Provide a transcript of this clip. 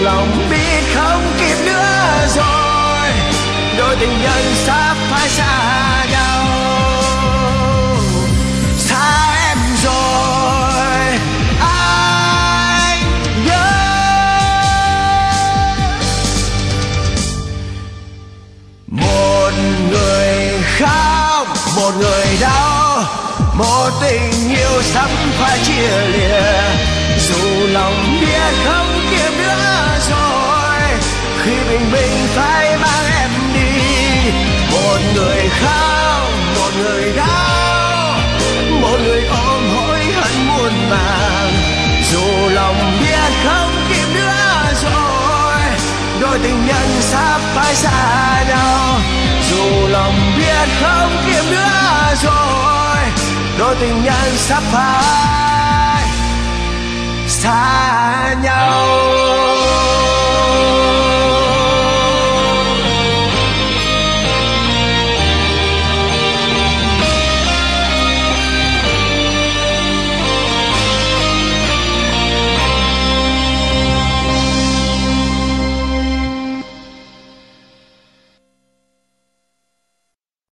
lòng biết không kịp nữa rồi, đôi tình nhân sắp phải xa nhau. Xa em rồi anh nhớ. Một người khóc, một người đau, một tình yêu sắp phải chia lìa. Dù lòng biết không kịp nữa rồi, khi bình minh phải mang em đi. Một người khóc, một người đau, một người ôm hối hận muôn vàn. Dù lòng biết không kịp nữa rồi, đôi tình nhân sắp phải xa nhau. Dù lòng biết không kịp nữa rồi, đôi tình nhân sắp phải xa nhau.